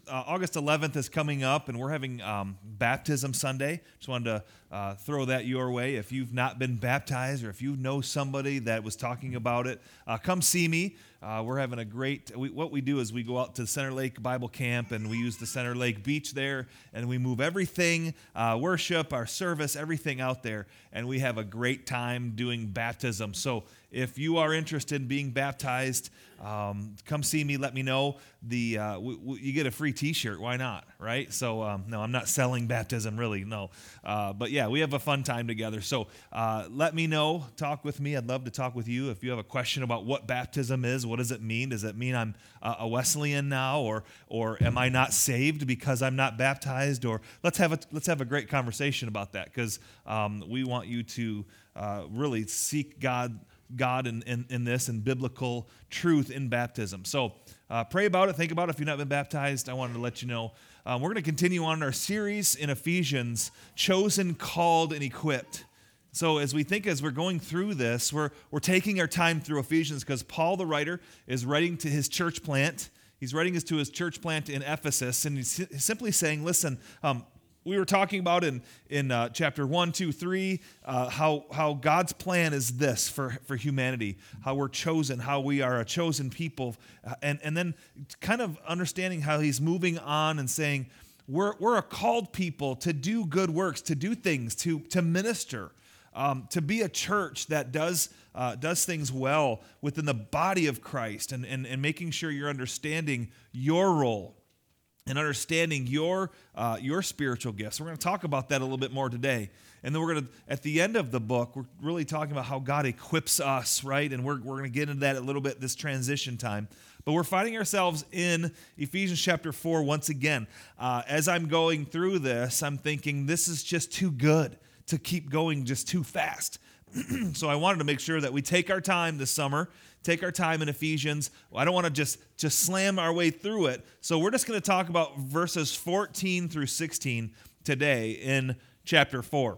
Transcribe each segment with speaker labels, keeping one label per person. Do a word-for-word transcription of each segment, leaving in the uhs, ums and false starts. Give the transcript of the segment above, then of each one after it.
Speaker 1: uh, August eleventh is coming up, and we're having um, Baptism Sunday. Just wanted to uh, throw that your way. If you've not been baptized, or if you know somebody that was talking about it, uh, come see me. Uh, we're having a great, we, what we do is we go out to Center Lake Bible Camp, and we use the Center Lake Beach there, and we move everything, uh, worship, our service, everything out there, and we have a great time doing baptism. So if you are interested in being baptized, um, come see me, let me know. The uh, w- w- you get a free t-shirt, why not, right? So, um, no, I'm not selling baptism, really, no. Uh, but yeah, we have a fun time together. So uh, let me know, talk with me. I'd love to talk with you. If you have a question about what baptism is, what does it mean? Does it mean I'm uh, a Wesleyan now, or or am I not saved because I'm not baptized? Or let's have a let's have a great conversation about that, because um, we want you to uh, really seek God. God in, in, in this and biblical truth in baptism. So uh, pray about it, think about it. If you've not been baptized, I wanted to let you know. Um, we're going to continue on our series in Ephesians, Chosen, Called, and Equipped. So as we think, as we're going through this, we're, we're taking our time through Ephesians, because Paul the writer is writing to his church plant. He's writing this to his church plant in Ephesus, and he's simply saying, listen, um, we were talking about in, in uh, chapter one, two, three, uh, how, how God's plan is this for, for humanity, how we're chosen, how we are a chosen people, uh, and, and then kind of understanding how he's moving on and saying, we're, we're a called people to do good works, to do things, to, to minister, um, to be a church that does uh, does things well within the body of Christ, and, and, and making sure you're understanding your role and understanding your uh, your spiritual gifts. We're going to talk about that a little bit more today. And then we're going to, at the end of the book, we're really talking about how God equips us, right? And we're, we're going to get into that a little bit this transition time. But we're finding ourselves in Ephesians chapter four once again. Uh, as I'm going through this, I'm thinking this is just too good to keep going just too fast. So I wanted to make sure that we take our time this summer, take our time in Ephesians. I don't want to just, just slam our way through it. So we're just going to talk about verses fourteen through sixteen today in chapter four.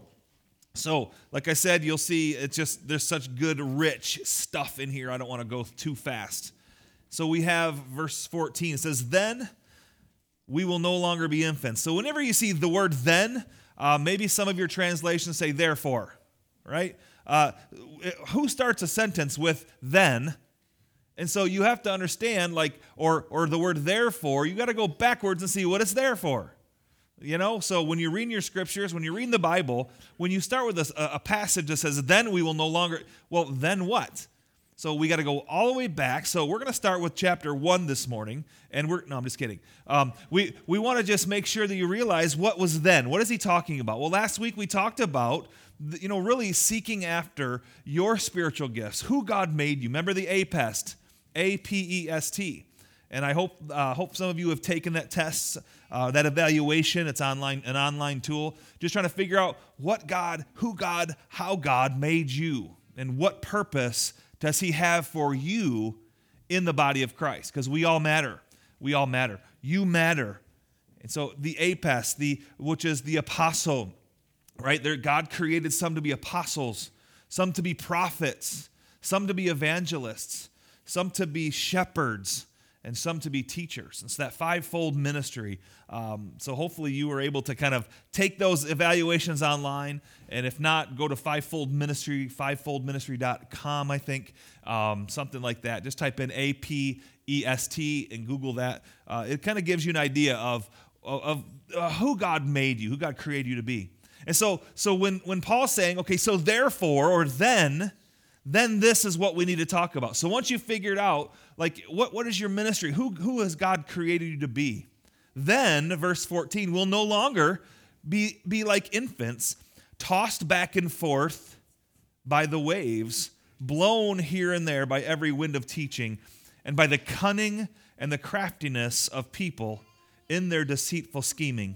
Speaker 1: So, like I said, you'll see it's just, there's such good, rich stuff in here. I don't want to go too fast. So we have verse fourteen. It says, then we will no longer be infants. So whenever you see the word then, uh, maybe some of your translations say therefore, right? Uh, who starts a sentence with then? And so you have to understand, like, or or the word therefore, you got to go backwards and see what it's there for. You know, so when you're reading your scriptures, when you're reading the Bible, when you start with a, a passage that says, then we will no longer, well, then what? So we got to go all the way back. So we're going to start with chapter one this morning. And we're, no, I'm just kidding. Um, we we want to just make sure that you realize what was then. What is he talking about? Well, last week we talked about, you know, really seeking after your spiritual gifts, who God made you. Remember the APEST, A P E S T. And I hope uh, hope some of you have taken that test, uh, that evaluation. It's online, an online tool. Just trying to figure out what God, who God, how God made you, and what purpose does he have for you in the body of Christ? Because we all matter. We all matter. You matter. And so the APEST, the which is the apostle, right? There, God created some to be apostles, some to be prophets, some to be evangelists, some to be shepherds, and some to be teachers. It's that fivefold ministry. Um, so hopefully you were able to kind of take those evaluations online, and if not, go to fivefold ministry, fivefold ministry dot com, I think, um, something like that. Just type in A P E S T and Google that. Uh, it kind of gives you an idea of, of, of uh, who God made you, who God created you to be. And so, so when, when Paul's saying, okay, so therefore, or then, then this is what we need to talk about. So once you've figured out, like, what, what is your ministry? Who, who has God created you to be? Then, verse fourteen, will no longer be, be like infants, tossed back and forth by the waves, blown here and there by every wind of teaching, and by the cunning and the craftiness of people in their deceitful scheming.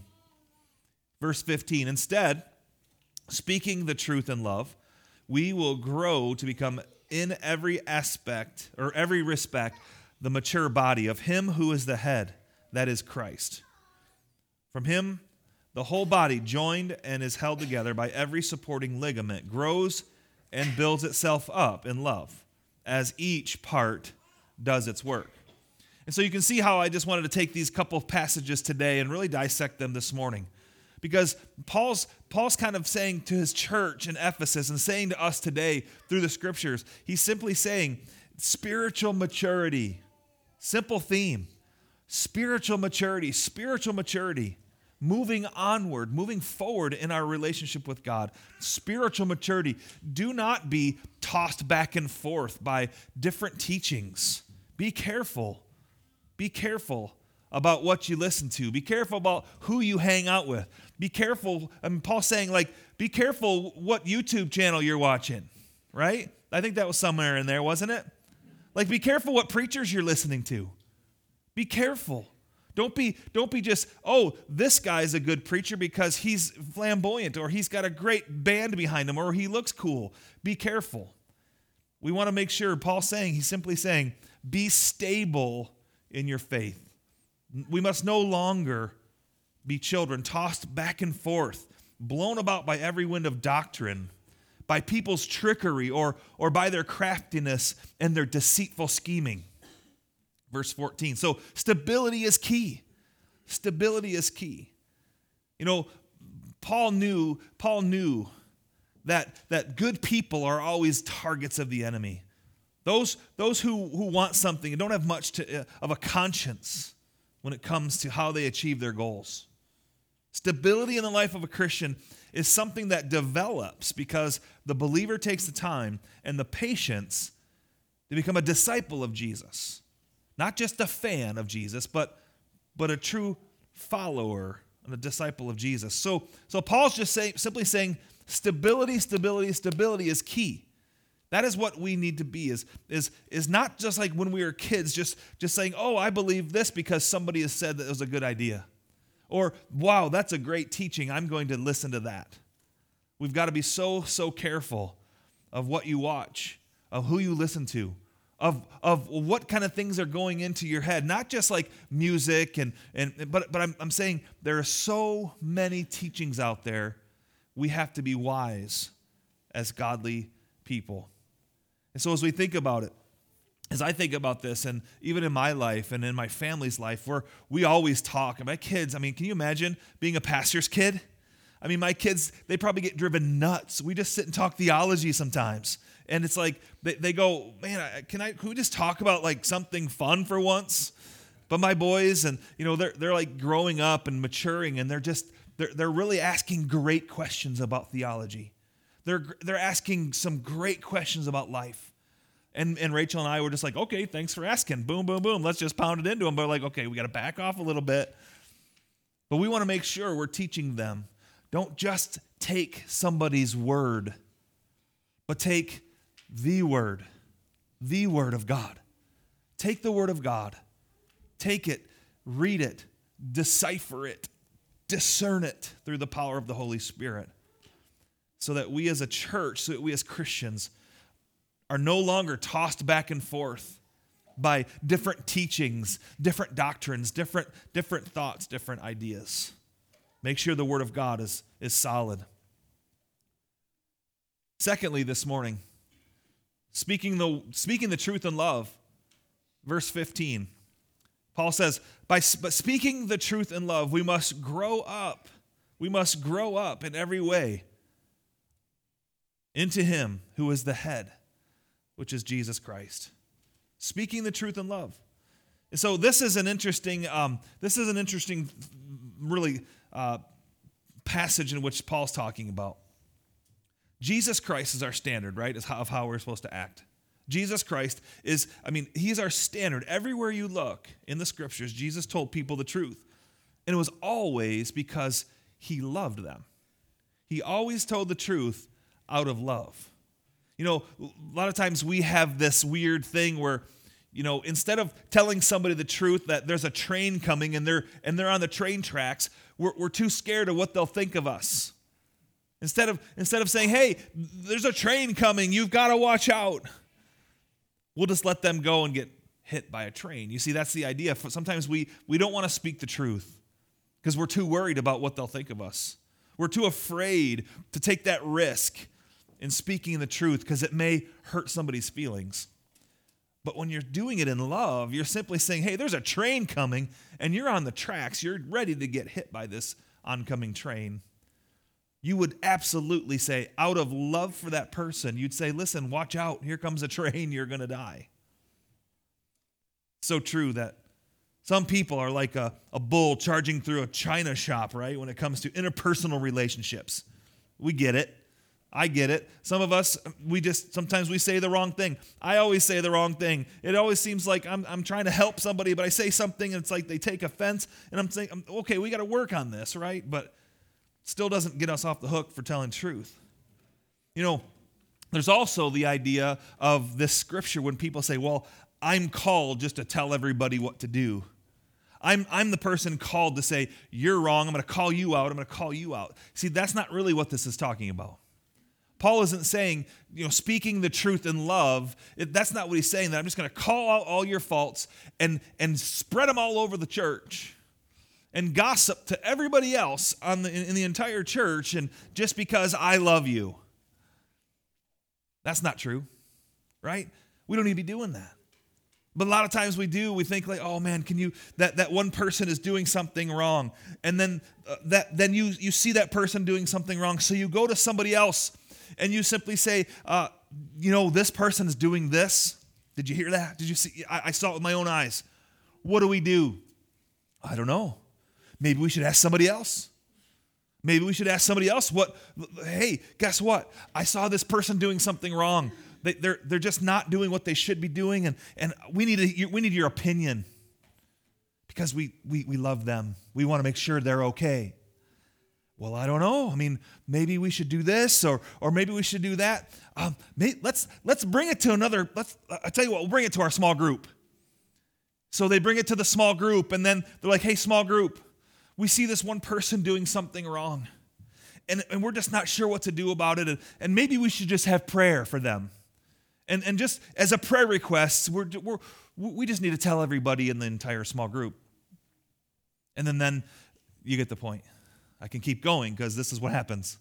Speaker 1: Verse fifteen, instead, speaking the truth in love, we will grow to become in every aspect or every respect the mature body of him who is the head, that is Christ. From him, the whole body, joined and is held together by every supporting ligament, grows and builds itself up in love as each part does its work. And so you can see how I just wanted to take these couple of passages today and really dissect them this morning. Because Paul's, Paul's kind of saying to his church in Ephesus and saying to us today through the scriptures, he's simply saying spiritual maturity. Simple theme. Spiritual maturity, spiritual maturity. Moving onward, moving forward in our relationship with God. Spiritual maturity. Do not be tossed back and forth by different teachings. Be careful. Be careful about what you listen to. Be careful about who you hang out with. Be careful. I mean, Paul's saying, like, be careful what YouTube channel you're watching, right? I think that was somewhere in there, wasn't it? Like, be careful what preachers you're listening to. Be careful. Don't be, don't be just, oh, this guy's a good preacher because he's flamboyant or he's got a great band behind him or he looks cool. Be careful. We want to make sure, Paul's saying, he's simply saying, be stable in your faith. We must no longer be children tossed back and forth, blown about by every wind of doctrine, by people's trickery or, or by their craftiness and their deceitful scheming. Verse fourteen. So stability is key. Stability is key. You know, Paul knew, Paul knew that, that good people are always targets of the enemy. Those, those who, who want something and don't have much to, uh, of a conscience when it comes to how they achieve their goals. Stability in the life of a Christian is something that develops because the believer takes the time and the patience to become a disciple of Jesus. Not just a fan of Jesus, but, but a true follower and a disciple of Jesus. So, so Paul's just say, simply saying stability, stability, stability is key. That is what we need to be, is, is, is not just like when we were kids, just, just saying, oh, I believe this because somebody has said that it was a good idea. Or, wow, that's a great teaching. I'm going to listen to that. We've got to be so, so careful of what you watch, of who you listen to, of, of what kind of things are going into your head. Not just like music, and, and but, but I'm, I'm saying there are so many teachings out there. We have to be wise as godly people. And so as we think about it, as I think about this, and even in my life and in my family's life, where we always talk, and my kids, I mean, can you imagine being a pastor's kid? I mean, my kids, they probably get driven nuts. We just sit and talk theology sometimes. And it's like, they, they go, man, can I, can we just talk about like something fun for once? But my boys, and you know, they're, they're like growing up and maturing, and they're just, they're, they're really asking great questions about theology. They're, they're asking some great questions about life. And, and Rachel and I were just like, okay, thanks for asking. Boom, boom, boom. Let's just pound it into them. But like, okay, we got to back off a little bit. But we want to make sure we're teaching them. Don't just take somebody's word, but take the word, the word of God. Take the word of God. Take it, read it, decipher it, discern it through the power of the Holy Spirit, so that we as a church, so that we as Christians are no longer tossed back and forth by different teachings, different doctrines, different, different thoughts, different ideas. Make sure the Word of God is, is solid. Secondly, this morning, speaking the, speaking the truth in love, verse fifteen, Paul says, by but speaking the truth in love, we must grow up. We must grow up in every way into Him who is the head, which is Jesus Christ. Speaking the truth in love. And so this is an interesting, um, this is an interesting, really uh, passage in which Paul's talking about. Jesus Christ is our standard, right, of how, of how we're supposed to act. Jesus Christ is, I mean, He's our standard. Everywhere you look in the scriptures, Jesus told people the truth. And it was always because He loved them. He always told the truth out of love. You know, a lot of times we have this weird thing where, you know, instead of telling somebody the truth that there's a train coming and they're and they're on the train tracks, we're, we're too scared of what they'll think of us. Instead of instead of saying, hey, there's a train coming, you've got to watch out, we'll just let them go and get hit by a train. You see, that's the idea. Sometimes we, we don't want to speak the truth because we're too worried about what they'll think of us. We're too afraid to take that risk in speaking the truth because it may hurt somebody's feelings. But when you're doing it in love, you're simply saying, hey, there's a train coming, and you're on the tracks. You're ready to get hit by this oncoming train. You would absolutely say, out of love for that person, you'd say, listen, watch out. Here comes a train. You're going to die. So true that some people are like a, a bull charging through a china shop, right, when it comes to interpersonal relationships. We get it. I get it. Some of us, we just, sometimes we say the wrong thing. I always say the wrong thing. It always seems like I'm, I'm trying to help somebody, but I say something and it's like they take offense, and I'm saying, okay, we got to work on this, right? But still doesn't get us off the hook for telling truth. You know, there's also the idea of this scripture when people say, well, I'm called just to tell everybody what to do. I'm, I'm the person called to say, you're wrong. I'm going to call you out. I'm going to call you out. See, that's not really what this is talking about. Paul isn't saying, you know, speaking the truth in love. It, that's not what he's saying, that I'm just going to call out all your faults and, and spread them all over the church and gossip to everybody else on the, in, in the entire church, and just because I love you. That's not true, right? We don't need to be doing that. But a lot of times we do. We think like, oh man, can you, that, that one person is doing something wrong. And then uh, that then you, you see that person doing something wrong. So you go to somebody else and you simply say, uh, you know, this person is doing this. Did you hear that? Did you see? I, I saw it with my own eyes. What do we do? I don't know. Maybe we should ask somebody else. Maybe we should ask somebody else what, hey, guess what? I saw this person doing something wrong. They, they're, they're just not doing what they should be doing, and, and we need a, we need your opinion because we, we, we love them. We want to make sure they're okay. Well, I don't know. I mean, maybe we should do this, or or maybe we should do that. Um, may, let's let's bring it to another. Let's. I tell you what, we'll bring it to our small group. So they bring it to the small group, and then they're like, "Hey, small group, we see this one person doing something wrong, and and we're just not sure what to do about it, and, and maybe we should just have prayer for them." And and just as a prayer request, we're, we're, we just need to tell everybody in the entire small group. And then, then you get the point. I can keep going because this is what happens.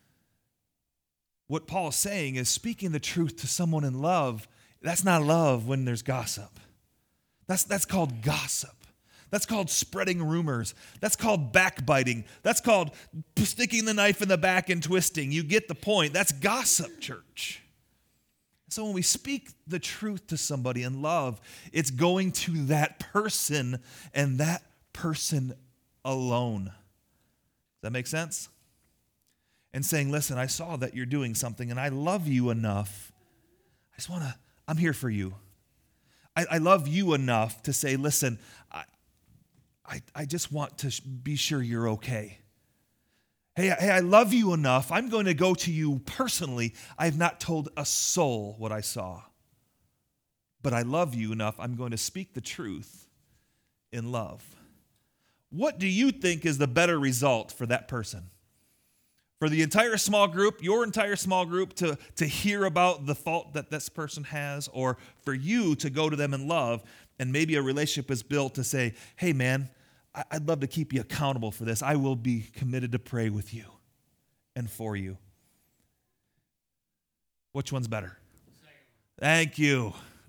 Speaker 1: What Paul is saying is speaking the truth to someone in love. That's not love when there's gossip. That's, that's called gossip. That's called spreading rumors. That's called backbiting. That's called sticking the knife in the back and twisting. You get the point. That's gossip, church. So when we speak the truth to somebody in love, it's going to that person and that person alone. Does that make sense? And saying, listen, I saw that you're doing something and I love you enough. I just want to, I'm here for you. I, I love you enough to say, listen, I, I, I just want to be sure you're okay. Hey, hey, I love you enough. I'm going to go to you personally. I have not told a soul what I saw. But I love you enough. I'm going to speak the truth in love. What do you think is the better result for that person? For the entire small group, your entire small group, to, to hear about the fault that this person has, or for you to go to them in love, and maybe a relationship is built to say, hey, man, I'd love to keep you accountable for this. I will be committed to pray with you and for you. Which one's better? Thank you.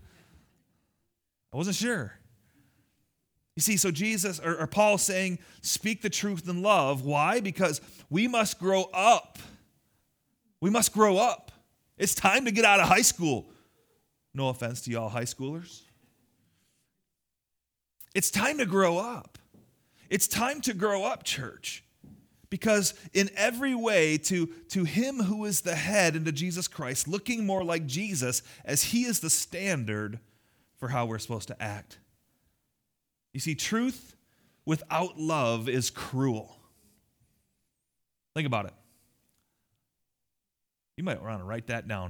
Speaker 1: I wasn't sure. You see, so Jesus, or, or Paul saying, speak the truth in love. Why? Because we must grow up. We must grow up. It's time to get out of high school. No offense to y'all high schoolers. It's time to grow up. It's time to grow up, church, because in every way to, to him who is the head and to Jesus Christ, looking more like Jesus as he is the standard for how we're supposed to act. You see, truth without love is cruel. Think about it. You might want to write that down.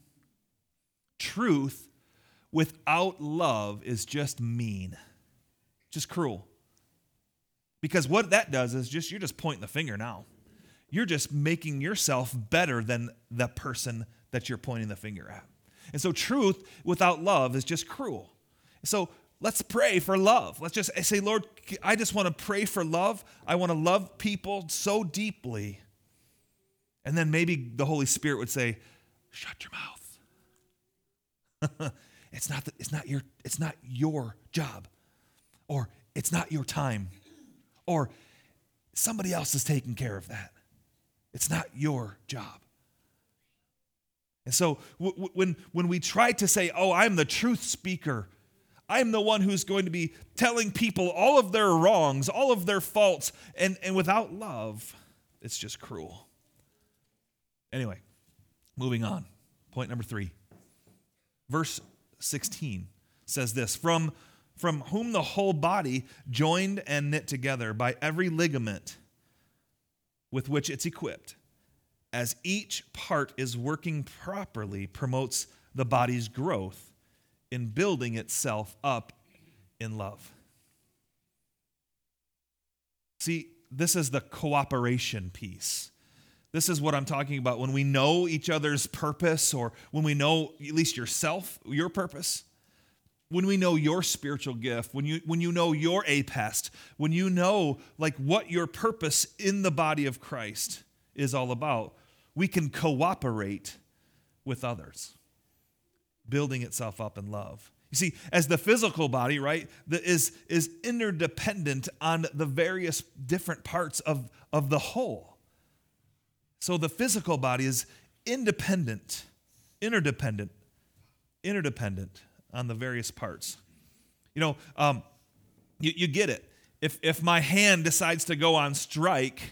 Speaker 1: Truth without love is just mean, just cruel. Because what that does is just, you're just pointing the finger now. You're just making yourself better than the person that you're pointing the finger at. And so truth without love is just cruel. So let's pray for love. Let's just say, Lord, I just want to pray for love. I want to love people so deeply. And then maybe the Holy Spirit would say, shut your mouth. it's not, the, it's not your, it's not your job, or it's not your time, or somebody else is taking care of that. It's not your job. And so w- w- when, when we try to say, oh, I'm the truth speaker, I'm the one who's going to be telling people all of their wrongs, all of their faults, and, and without love, it's just cruel. Anyway, moving on. Point number three. Verse sixteen says this, from, from whom the whole body, joined and knit together by every ligament with which it's equipped, as each part is working properly, promotes the body's growth in building itself up in love. See, this is the cooperation piece. This is what I'm talking about when we know each other's purpose, or when we know at least yourself, your purpose, when we know your spiritual gift, when you when you know your apest, when you know like what your purpose in the body of Christ is all about, we can cooperate with others, building itself up in love. You see, as the physical body, right, that is, is interdependent on the various different parts of, of the whole. So the physical body is independent, interdependent, interdependent on the various parts. You know, um, you, you get it. If, if my hand decides to go on strike,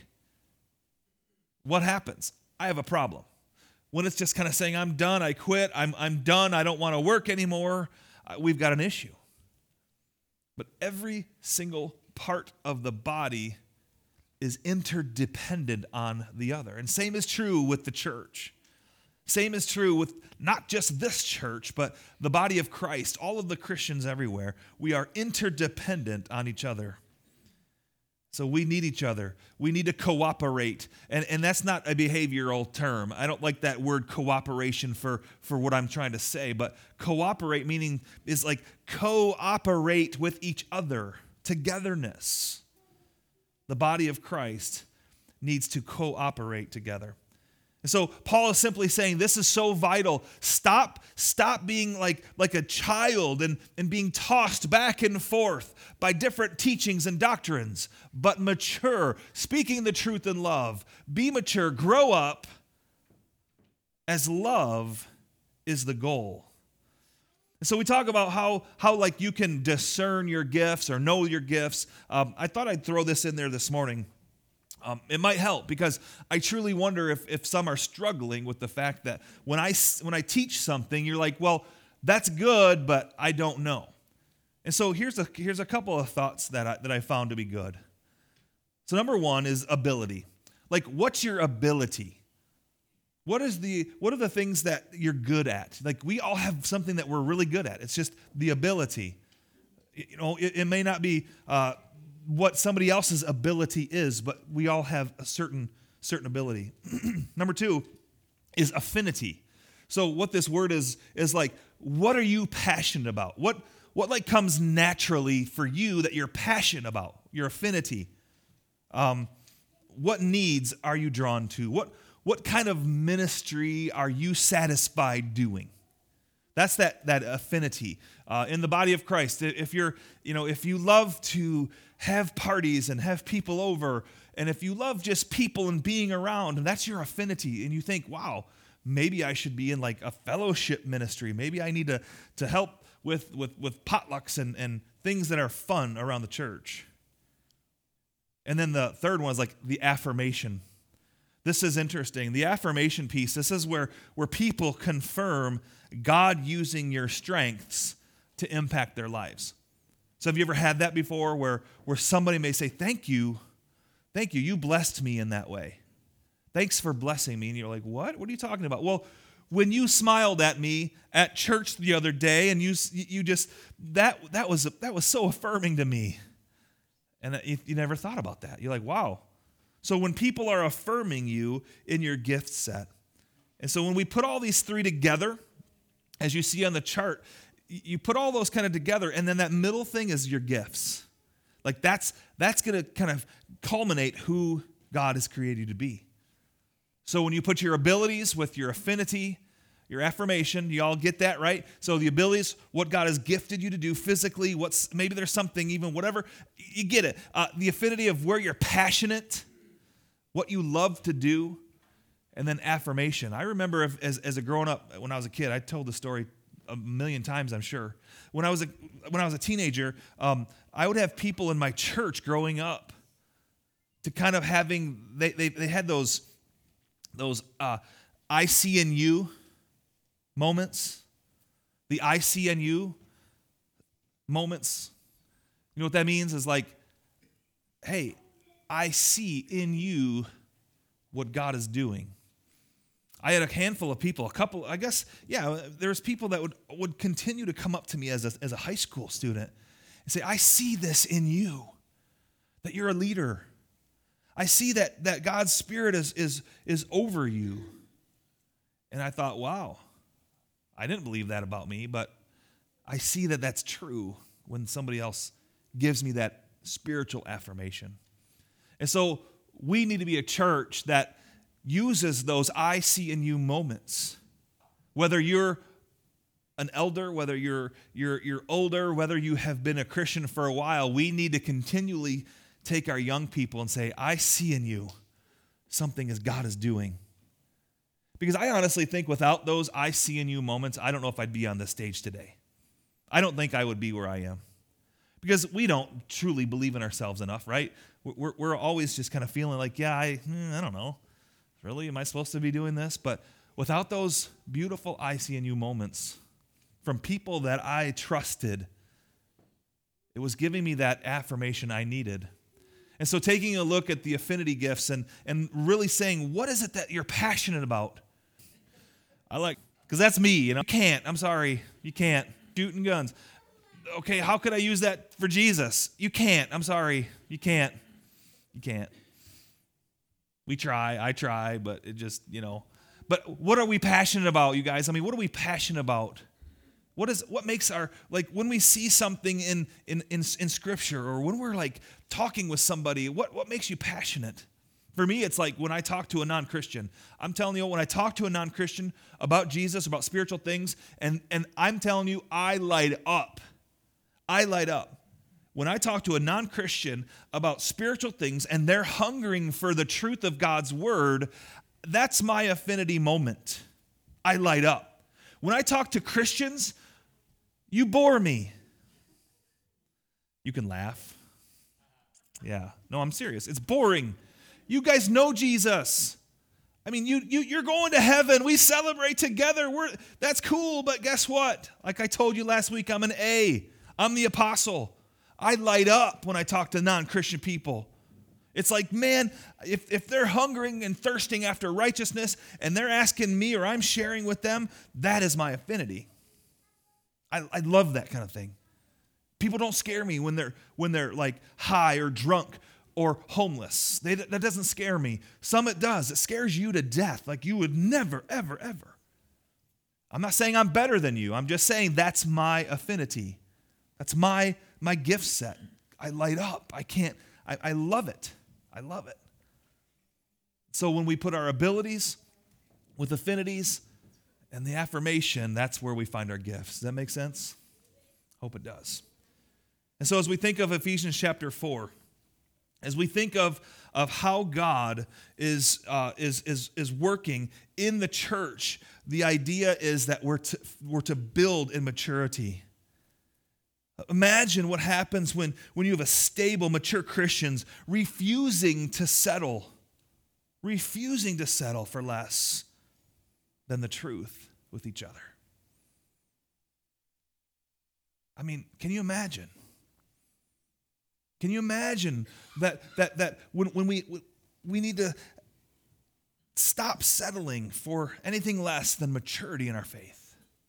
Speaker 1: what happens? I have a problem. When it's just kind of saying, I'm done, I quit, I'm, I'm done, I don't want to work anymore, uh, we've got an issue. But every single part of the body is interdependent on the other. And same is true with the church. Same is true with not just this church, but the body of Christ, all of the Christians everywhere. We are interdependent on each other. So we need each other. We need to cooperate. And, and that's not a behavioral term. I don't like that word cooperation for, for what I'm trying to say. But cooperate meaning is like cooperate with each other. Togetherness. The body of Christ needs to cooperate together. And so Paul is simply saying this is so vital. Stop, stop being like, like a child and, and being tossed back and forth by different teachings and doctrines, but mature, speaking the truth in love. Be mature, grow up, as love is the goal. And so we talk about how, how like you can discern your gifts or know your gifts. Um, I thought I'd throw this in there this morning. Um, it might help because I truly wonder if, if some are struggling with the fact that when I, when I teach something, you're like, well, that's good, but I don't know. And so here's a, here's a couple of thoughts that I, that I found to be good. So number one is ability. Like, what's your ability? What is the what are the things that you're good at? Like, we all have something that we're really good at. It's just the ability. You know, it, it may not be uh, what somebody else's ability is, but we all have a certain certain ability. Number two is affinity. So what this word is is like, what are you passionate about? What what like comes naturally for you that you're passionate about? Your affinity. Um, what needs are you drawn to? What What kind of ministry are you satisfied doing? That's that that affinity uh, in the body of Christ. If you're, you know, if you love to have parties and have people over, and if you love just people and being around, and that's your affinity, and you think, wow, maybe I should be in like a fellowship ministry. Maybe I need to to help with with with potlucks and and things that are fun around the church. And then the third one is like the affirmation. This is interesting. The affirmation piece, this is where, where people confirm God using your strengths to impact their lives. So have you ever had that before where, where somebody may say, thank you, thank you, you blessed me in that way. Thanks for blessing me. And you're like, what? What are you talking about? Well, when you smiled at me at church the other day and you you just, that that was that was so affirming to me. And you, you never thought about that. You're like, wow. So when people are affirming you in your gift set, and so when we put all these three together, as you see on the chart, you put all those kind of together, and then that middle thing is your gifts. Like that's that's going to kind of culminate who God has created you to be. So when you put your abilities with your affinity, Your affirmation, you all get that, right? So the abilities, what God has gifted you to do physically, what's maybe there's something, even whatever, you get it. Uh, the affinity of where you're passionate, what you love to do, and then affirmation. I remember if, as, as a growing up, when I was a kid, I told the story a million times, I'm sure. When I was a, when I was a teenager, um, I would have people in my church growing up to kind of having, they they, they had those, those uh, I C N U moments, the I C N U moments. You know what that means? Is like, hey, I see in you what God is doing. I had a handful of people, a couple, I guess, yeah, there's people that would, would continue to come up to me as a, as a high school student and say, I see this in you, that you're a leader. I see that, that God's Spirit is, is, is over you. And I thought, wow, I didn't believe that about me, but I see that that's true when somebody else gives me that spiritual affirmation. And so we need to be a church that uses those I see in you moments. Whether you're an elder, whether you're, you're, you're older, whether you have been a Christian for a while, we need to continually take our young people and say, I see in you something as God is doing. Because I honestly think without those I see in you moments, I don't know if I'd be on this stage today. I don't think I would be where I am. Because we don't truly believe in ourselves enough, right? We're, we're always just kind of feeling like, yeah, I, I don't know. Really, am I supposed to be doing this? But without those beautiful I C N U moments from people that I trusted, it was giving me that affirmation I needed. And so taking a look at the affinity gifts and, and really saying, what is it that you're passionate about? I like, because that's me, you know. You can't, I'm sorry, you can't. Shooting guns. Okay, how could I use that for Jesus? You can't, I'm sorry, you can't. You can't. We try, I try, but it just, you know. But what are we passionate about, you guys? I mean, what are we passionate about? What is what makes our, like when we see something in in in, in Scripture, or when we're like talking with somebody, what, what makes you passionate? For me, it's like when I talk to a non-Christian. I'm telling you, when I talk to a non-Christian about Jesus, about spiritual things, and, and I'm telling you, I light up. I light up. When I talk to a non-Christian about spiritual things and they're hungering for the truth of God's word, that's my affinity moment. I light up. When I talk to Christians, you bore me. You can laugh. Yeah. No, I'm serious. It's boring. You guys know Jesus. I mean, you, you, you're going to heaven. We celebrate together. We're, that's cool, but guess what? Like I told you last week, I'm an A. I'm the apostle. I light up when I talk to non-Christian people. It's like, man, if, if they're hungering and thirsting after righteousness and they're asking me or I'm sharing with them, that is my affinity. I, I love that kind of thing. People don't scare me when they're when they're like high or drunk or homeless. They, that doesn't scare me. Some it does. It scares you to death. Like you would never, ever, ever. I'm not saying I'm better than you. I'm just saying that's my affinity. That's my my gift set. I light up. I can't, I, I love it. I love it. So when we put our abilities with affinities and the affirmation, that's where we find our gifts. Does that make sense? Hope it does. And so as we think of Ephesians chapter four, as we think of, of how God is, uh, is, is, is working in the church, the idea is that we're to, we're to build in maturity. Imagine what happens when, when you have a stable, mature Christians refusing to settle, refusing to settle for less than the truth with each other. I mean, can you imagine? Can you imagine that that that when, when we we need to stop settling for anything less than maturity in our faith?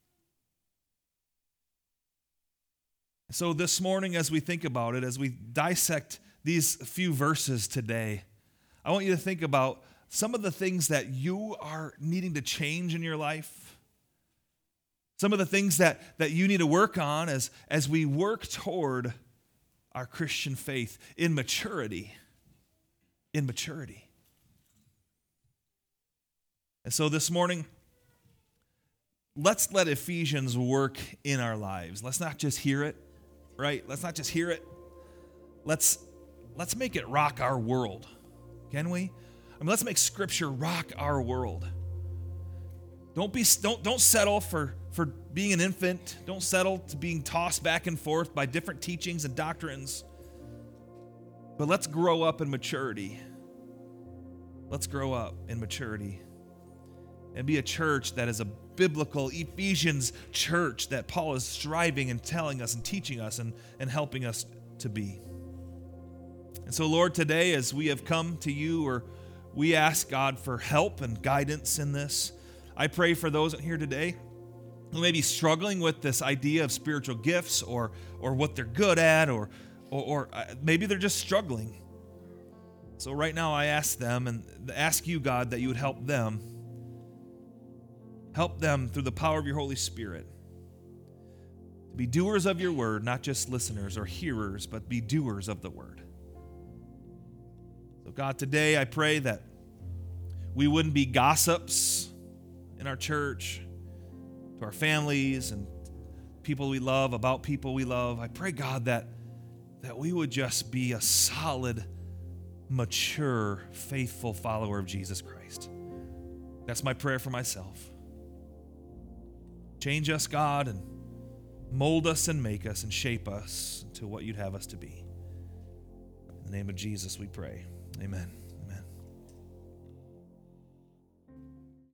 Speaker 1: So this morning, as we think about it, as we dissect these few verses today, I want you to think about some of the things that you are needing to change in your life. Some of the things that, that you need to work on as, as we work toward our Christian faith in maturity. In maturity. And so this morning, let's let Ephesians work in our lives. Let's not just hear it, right? Let's not just hear it. Let's let's make it rock our world. Can we? I mean, let's make Scripture rock our world. Don't be don't don't settle for for being an infant. Don't settle to being tossed back and forth by different teachings and doctrines. But let's grow up in maturity. Let's grow up in maturity and be a church that is a biblical Ephesians church that Paul is striving and telling us and teaching us and, and helping us to be. And so, Lord, today as we have come to you, or we ask God for help and guidance in this, I pray for those in here today who may be struggling with this idea of spiritual gifts or or what they're good at, or or, or maybe they're just struggling. So right now I ask them and ask you, God, that you would help them. Help them through the power of your Holy Spirit to be doers of your word, not just listeners or hearers, but be doers of the word. So God, today I pray that we wouldn't be gossips in our church, to our families and people we love, about people we love. I pray, God, that, that we would just be a solid, mature, faithful follower of Jesus Christ. That's my prayer for myself. Change us, God, and mold us and make us and shape us to what you'd have us to be. In the name of Jesus we pray. Amen.